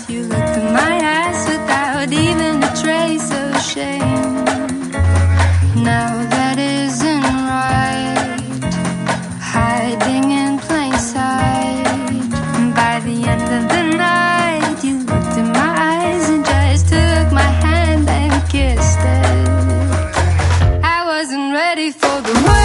You looked in my eyes without even a trace of shame. Now that isn't right, hiding in plain sight. By the end of the night, you looked in my eyes and just took my hand and kissed it. I wasn't ready for the